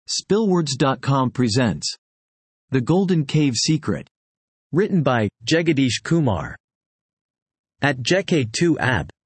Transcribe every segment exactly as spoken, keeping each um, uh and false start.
Spillwords dot com presents The Golden Cave Secret. Written by Jagadish Kumar. At J K two A B.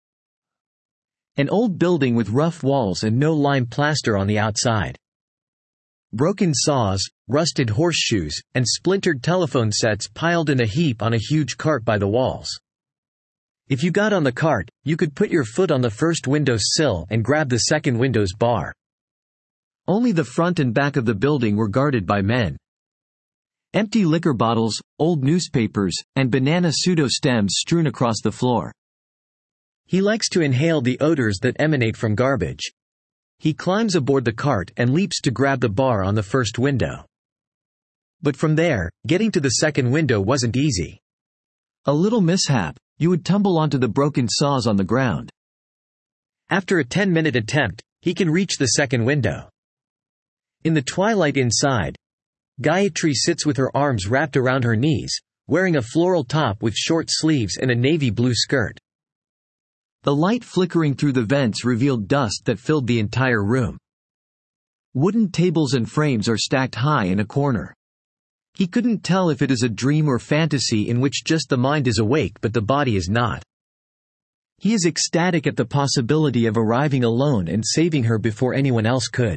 An old building with rough walls and no lime plaster on the outside. Broken saws, rusted horseshoes, and splintered telephone sets piled in a heap on a huge cart by the walls. If you got on the cart, you could put your foot on the first window's sill and grab the second window's bar. Only the front and back of the building were guarded by men. Empty liquor bottles, old newspapers, and banana pseudo-stems strewn across the floor. He likes to inhale the odors that emanate from garbage. He climbs aboard the cart and leaps to grab the bar on the first window. But from there, getting to the second window wasn't easy. A little mishap, you would tumble onto the broken saws on the ground. After a ten-minute attempt, he can reach the second window. In the twilight inside, Gayatri sits with her arms wrapped around her knees, wearing a floral top with short sleeves and a navy blue skirt. The light flickering through the vents revealed dust that filled the entire room. Wooden tables and frames are stacked high in a corner. He couldn't tell if it is a dream or fantasy in which just the mind is awake but the body is not. He is ecstatic at the possibility of arriving alone and saving her before anyone else could.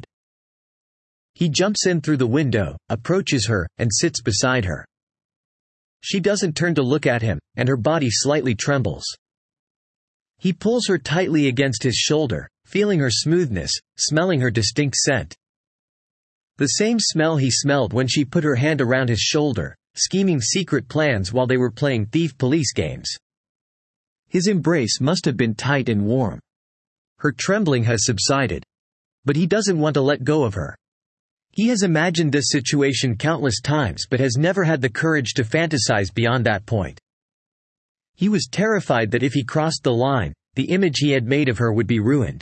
He jumps in through the window, approaches her, and sits beside her. She doesn't turn to look at him, and her body slightly trembles. He pulls her tightly against his shoulder, feeling her smoothness, smelling her distinct scent. The same smell he smelled when she put her hand around his shoulder, scheming secret plans while they were playing thief-police games. His embrace must have been tight and warm. Her trembling has subsided. But he doesn't want to let go of her. He has imagined this situation countless times but has never had the courage to fantasize beyond that point. He was terrified that if he crossed the line, the image he had made of her would be ruined.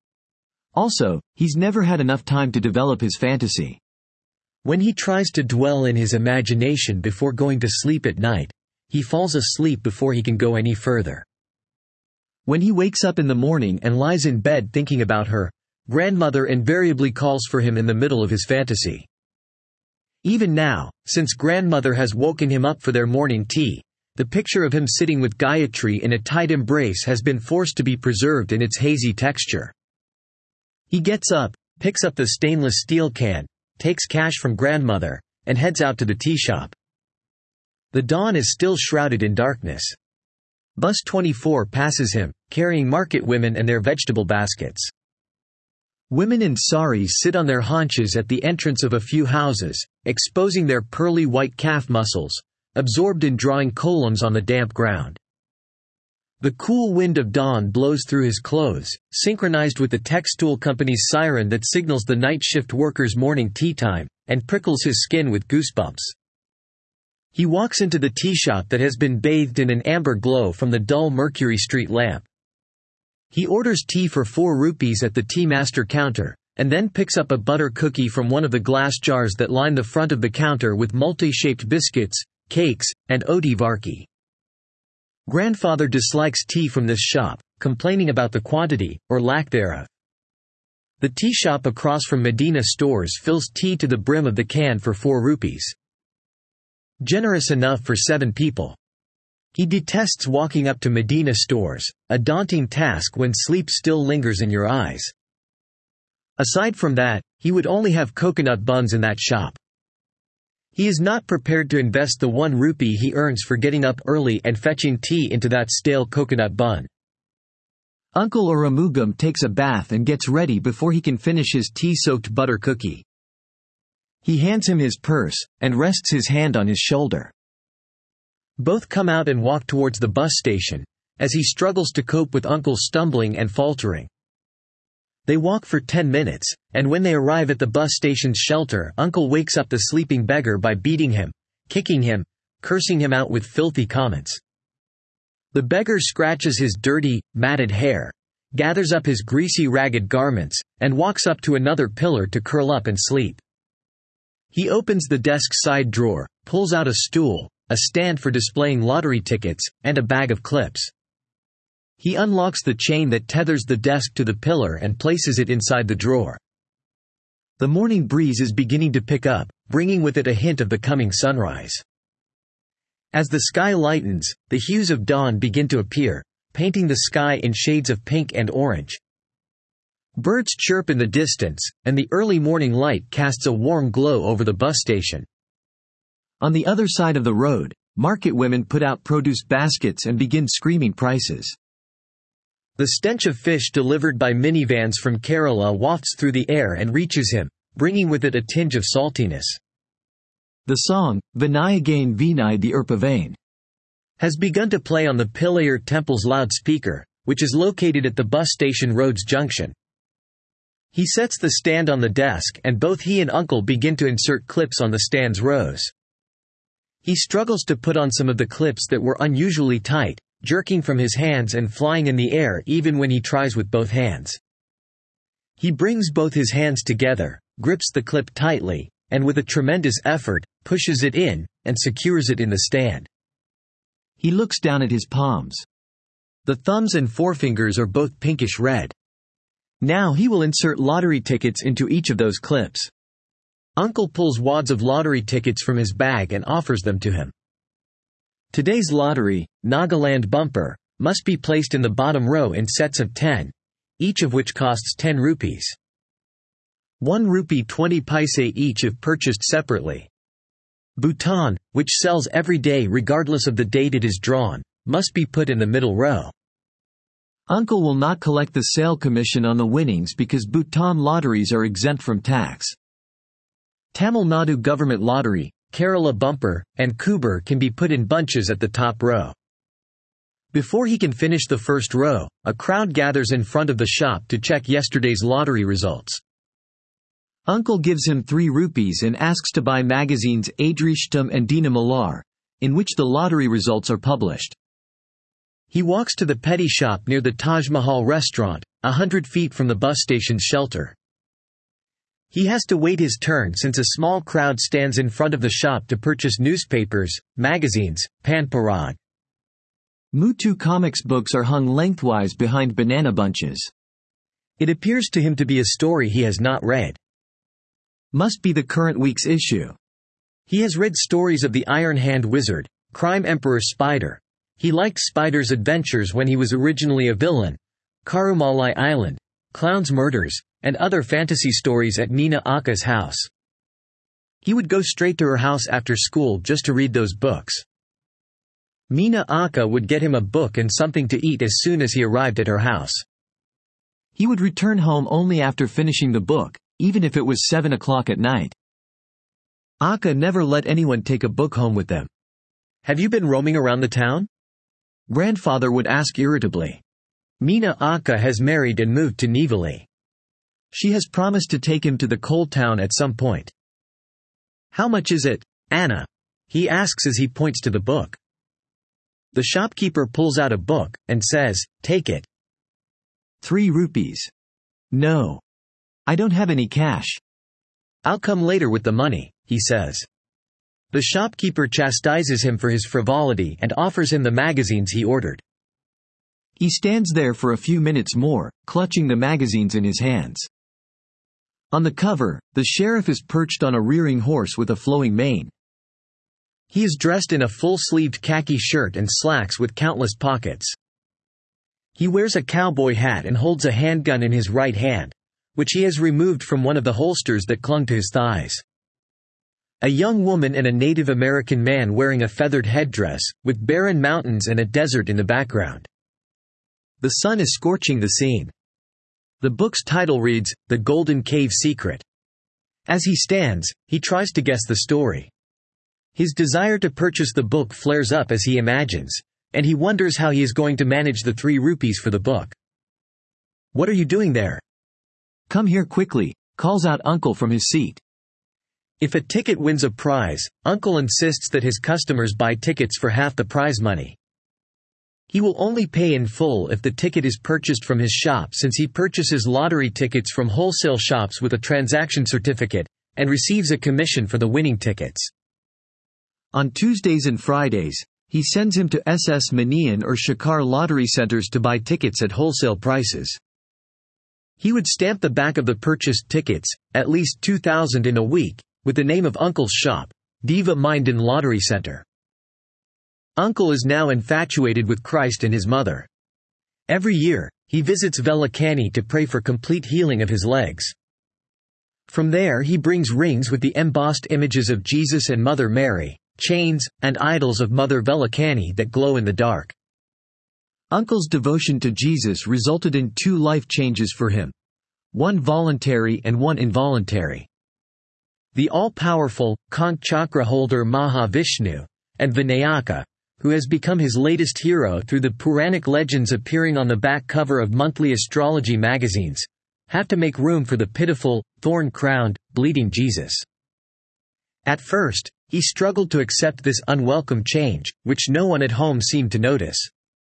Also, he's never had enough time to develop his fantasy. When he tries to dwell in his imagination before going to sleep at night, he falls asleep before he can go any further. When he wakes up in the morning and lies in bed thinking about her, grandmother invariably calls for him in the middle of his fantasy. Even now, since grandmother has woken him up for their morning tea, the picture of him sitting with Gayatri in a tight embrace has been forced to be preserved in its hazy texture. He gets up, picks up the stainless steel can, takes cash from grandmother, and heads out to the tea shop. The dawn is still shrouded in darkness. Bus twenty-four passes him, carrying market women and their vegetable baskets. Women in saris sit on their haunches at the entrance of a few houses, exposing their pearly white calf muscles, absorbed in drawing columns on the damp ground. The cool wind of dawn blows through his clothes, synchronized with the textile company's siren that signals the night shift workers' morning tea time, and prickles his skin with goosebumps. He walks into the tea shop that has been bathed in an amber glow from the dull Mercury Street lamp. He orders tea for four rupees at the tea master counter, and then picks up a butter cookie from one of the glass jars that line the front of the counter with multi-shaped biscuits, cakes, and oti varki. Grandfather dislikes tea from this shop, complaining about the quantity, or lack thereof. The tea shop across from Medina Stores fills tea to the brim of the can for four rupees. Generous enough for seven people. He detests walking up to Medina Stores, a daunting task when sleep still lingers in your eyes. Aside from that, he would only have coconut buns in that shop. He is not prepared to invest the one rupee he earns for getting up early and fetching tea into that stale coconut bun. Uncle Arumugam takes a bath and gets ready before he can finish his tea-soaked butter cookie. He hands him his purse, and rests his hand on his shoulder. Both come out and walk towards the bus station, as he struggles to cope with Uncle's stumbling and faltering. They walk for ten minutes, and when they arrive at the bus station's shelter, Uncle wakes up the sleeping beggar by beating him, kicking him, cursing him out with filthy comments. The beggar scratches his dirty, matted hair, gathers up his greasy ragged garments, and walks up to another pillar to curl up and sleep. He opens the desk's side drawer, pulls out a stool, a stand for displaying lottery tickets, and a bag of clips. He unlocks the chain that tethers the desk to the pillar and places it inside the drawer. The morning breeze is beginning to pick up, bringing with it a hint of the coming sunrise. As the sky lightens, the hues of dawn begin to appear, painting the sky in shades of pink and orange. Birds chirp in the distance, and the early morning light casts a warm glow over the bus station. On the other side of the road, market women put out produce baskets and begin screaming prices. The stench of fish delivered by minivans from Kerala wafts through the air and reaches him, bringing with it a tinge of saltiness. The song, Vinayagain Vinay the Urpavain, has begun to play on the Pillayur Temple's loudspeaker, which is located at the bus station road's junction. He sets the stand on the desk and both he and Uncle begin to insert clips on the stand's rows. He struggles to put on some of the clips that were unusually tight, jerking from his hands and flying in the air even when he tries with both hands. He brings both his hands together, grips the clip tightly, and with a tremendous effort, pushes it in, and secures it in the stand. He looks down at his palms. The thumbs and forefingers are both pinkish red. Now he will insert lottery tickets into each of those clips. Uncle pulls wads of lottery tickets from his bag and offers them to him. Today's lottery, Nagaland Bumper, must be placed in the bottom row in sets of ten, each of which costs ten rupees. One rupee twenty paise each if purchased separately. Bhutan, which sells every day regardless of the date it is drawn, must be put in the middle row. Uncle will not collect the sale commission on the winnings because Bhutan lotteries are exempt from tax. Tamil Nadu Government Lottery, Kerala Bumper, and Kuber can be put in bunches at the top row. Before he can finish the first row, a crowd gathers in front of the shop to check yesterday's lottery results. Uncle gives him three rupees and asks to buy magazines Adrishtam and Dina Malar, in which the lottery results are published. He walks to the petty shop near the Taj Mahal restaurant, a hundred feet from the bus station's shelter. He has to wait his turn since a small crowd stands in front of the shop to purchase newspapers, magazines, Pan Parag. Mutu comics books are hung lengthwise behind banana bunches. It appears to him to be a story he has not read. Must be the current week's issue. He has read stories of the Iron Hand Wizard, Crime Emperor Spider. He liked Spider's adventures when he was originally a villain, Karumalai Island, Clown's Murders, and other fantasy stories at Nina Akka's house. He would go straight to her house after school just to read those books. Meena Akka would get him a book and something to eat as soon as he arrived at her house. He would return home only after finishing the book, even if it was seven o'clock at night. Akka never let anyone take a book home with them. "Have you been roaming around the town?" Grandfather would ask irritably. Meena Akka has married and moved to Nivali. She has promised to take him to the coal town at some point. "How much is it, Anna?" he asks as he points to the book. The shopkeeper pulls out a book, and says, "Take it." Three rupees. No. I don't have any cash. "I'll come later with the money," he says. The shopkeeper chastises him for his frivolity and offers him the magazines he ordered. He stands there for a few minutes more, clutching the magazines in his hands. On the cover, the sheriff is perched on a rearing horse with a flowing mane. He is dressed in a full-sleeved khaki shirt and slacks with countless pockets. He wears a cowboy hat and holds a handgun in his right hand, which he has removed from one of the holsters that clung to his thighs. A young woman and a Native American man wearing a feathered headdress, with barren mountains and a desert in the background. The sun is scorching the scene. The book's title reads, The Golden Cave Secret. As he stands, he tries to guess the story. His desire to purchase the book flares up as he imagines, and he wonders how he is going to manage the three rupees for the book. "What are you doing there?" "Come here quickly," calls out Uncle from his seat. If a ticket wins a prize, Uncle insists that his customers buy tickets for half the prize money. He will only pay in full if the ticket is purchased from his shop, since he purchases lottery tickets from wholesale shops with a transaction certificate, and receives a commission for the winning tickets. On Tuesdays and Fridays, he sends him to S S Manian or Shikar lottery centers to buy tickets at wholesale prices. He would stamp the back of the purchased tickets, at least two thousand in a week, with the name of Uncle's shop, Diva Minden Lottery Center. Uncle is now infatuated with Christ and his mother. Every year, he visits Velikani to pray for complete healing of his legs. From there he brings rings with the embossed images of Jesus and Mother Mary, chains, and idols of Mother Velikani that glow in the dark. Uncle's devotion to Jesus resulted in two life changes for him. One voluntary and one involuntary. The all-powerful, Kanch chakra holder Mahavishnu, and Vinayaka, who has become his latest hero through the Puranic legends appearing on the back cover of monthly astrology magazines, have to make room for the pitiful, thorn-crowned, bleeding Jesus. At first, he struggled to accept this unwelcome change, which no one at home seemed to notice.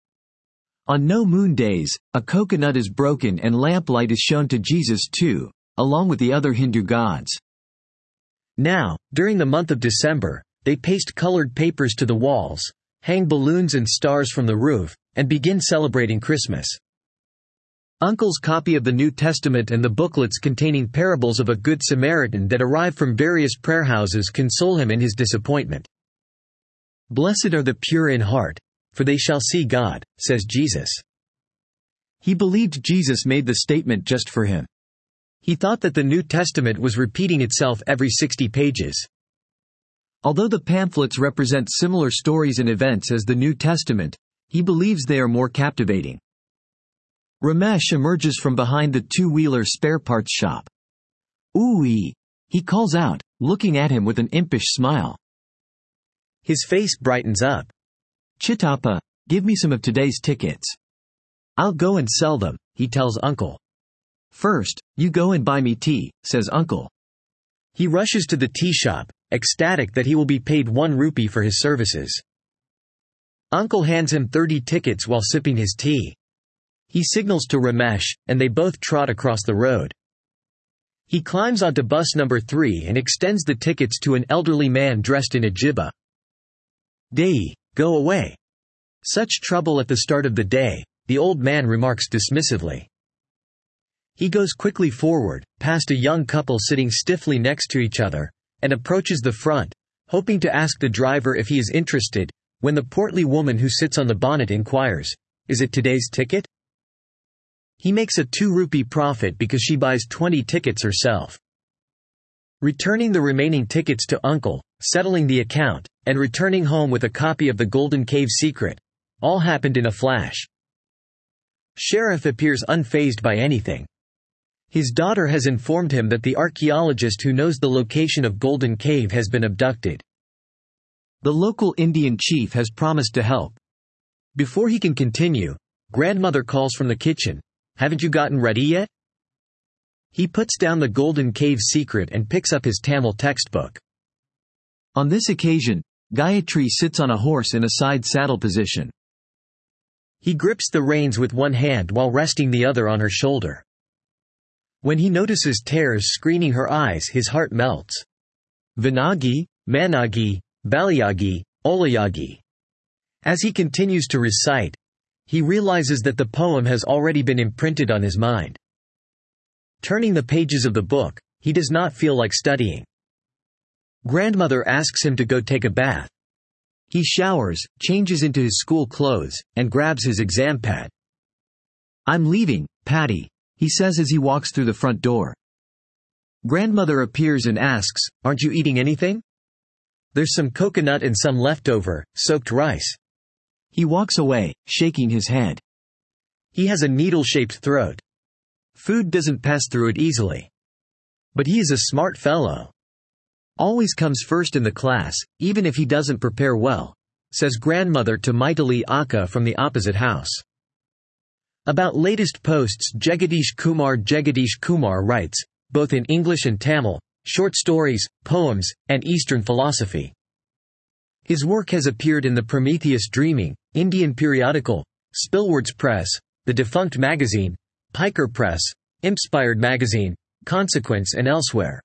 On no moon days, a coconut is broken and lamplight is shown to Jesus too, along with the other Hindu gods. Now, during the month of December, they paste colored papers to the walls, hang balloons and stars from the roof, and begin celebrating Christmas. Uncle's copy of the New Testament and the booklets containing parables of a Good Samaritan that arrive from various prayer houses console him in his disappointment. "Blessed are the pure in heart, for they shall see God," says Jesus. He believed Jesus made the statement just for him. He thought that the New Testament was repeating itself every sixty pages. Although the pamphlets represent similar stories and events as the New Testament, he believes they are more captivating. Ramesh emerges from behind the two-wheeler spare parts shop. "Ooh-wee," he calls out, looking at him with an impish smile. His face brightens up. "Chittappa, give me some of today's tickets." "I'll go and sell them," he tells Uncle. "First, you go and buy me tea," says Uncle. He rushes to the tea shop, ecstatic that he will be paid one rupee for his services. Uncle hands him thirty tickets while sipping his tea. He signals to Ramesh, and they both trot across the road. He climbs onto bus number three and extends the tickets to an elderly man dressed in a jibba. "Dei, go away. Such trouble at the start of the day," the old man remarks dismissively. He goes quickly forward, past a young couple sitting stiffly next to each other, and approaches the front, hoping to ask the driver if he is interested, when the portly woman who sits on the bonnet inquires, "Is it today's ticket?" He makes a two-rupee profit because she buys twenty tickets herself. Returning the remaining tickets to Uncle, settling the account, and returning home with a copy of The Golden Cave Secret, all happened in a flash. Sheriff appears unfazed by anything. His daughter has informed him that the archaeologist who knows the location of Golden Cave has been abducted. The local Indian chief has promised to help. Before he can continue, grandmother calls from the kitchen, "Haven't you gotten ready yet?" He puts down The Golden Cave Secret and picks up his Tamil textbook. On this occasion, Gayatri sits on a horse in a side saddle position. He grips the reins with one hand while resting the other on her shoulder. When he notices tears screening her eyes, his heart melts. Vinagi, Managi, Balayagi, Olayagi. As he continues to recite, he realizes that the poem has already been imprinted on his mind. Turning the pages of the book, he does not feel like studying. Grandmother asks him to go take a bath. He showers, changes into his school clothes, and grabs his exam pad. "I'm leaving, Patty," he says as he walks through the front door. Grandmother appears and asks, "Aren't you eating anything?" "There's some coconut and some leftover, soaked rice." He walks away, shaking his head. He has a needle-shaped throat. Food doesn't pass through it easily. But he is a smart fellow. "Always comes first in the class, even if he doesn't prepare well," says grandmother to Maithili Akka from the opposite house. About latest posts, Jagadish Kumar Jagadish Kumar writes, both in English and Tamil, short stories, poems, and Eastern philosophy. His work has appeared in the Prometheus Dreaming, Indian Periodical, Spillwards Press, The Defunct Magazine, Piker Press, Inspired Magazine, Consequence and elsewhere.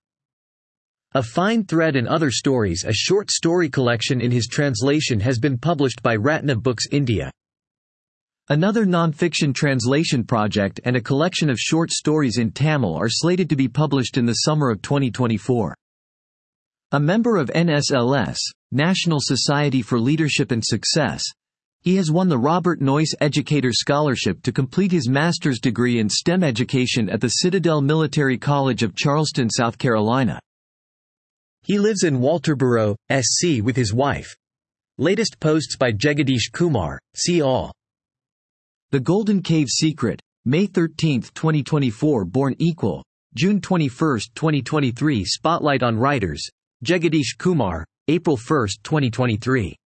A Fine Thread and Other Stories, a short story collection in his translation, has been published by Ratna Books India. Another non-fiction translation project and a collection of short stories in Tamil are slated to be published in the summer of twenty twenty-four. A member of N S L S, National Society for Leadership and Success, he has won the Robert Noyce Educator Scholarship to complete his master's degree in STEM education at the Citadel Military College of Charleston, South Carolina. He lives in Walterboro, S C with his wife. Latest posts by Jagadish Kumar, see all. The Golden Cave Secret, May thirteenth, twenty twenty-four. Born Equal, June twenty-first, twenty twenty-three. Spotlight on writers, Jagadish Kumar, April first, twenty twenty-three.